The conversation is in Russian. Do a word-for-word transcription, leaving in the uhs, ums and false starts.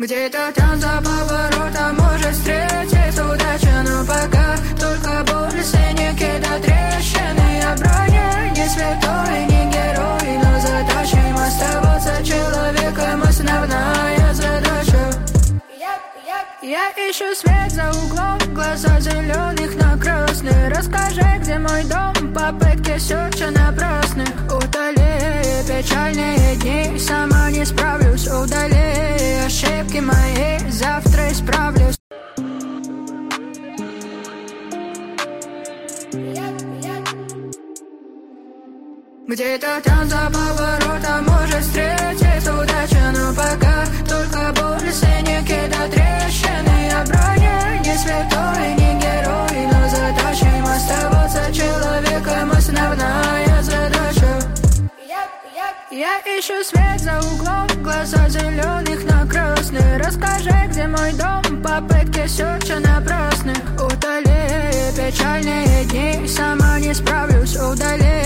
Где-то там за поворотом может встретиться удача, но пока только боль, синяки до трещины. Я броня, не святой, не герой, но задачей оставаться человеком основная задача. Я ищу свет за углом, глаза зеленых на красный. Расскажи, где мой дом, попытки серча напрасны. Удали печальные дни, сама не справлюсь. Удали ошибки мои, завтра исправлюсь. Где-то там за поворотом может встретиться удача, но пока только боль, синяки до трещины. Я броня, не святой, не герой, но задачей оставаться человеком основная задача. Я ищу свет за углом, глаза зеленых на красный. Расскажи, где мой дом, попытки серча напрасны. Удали печальные дни, сама не справлюсь. Удали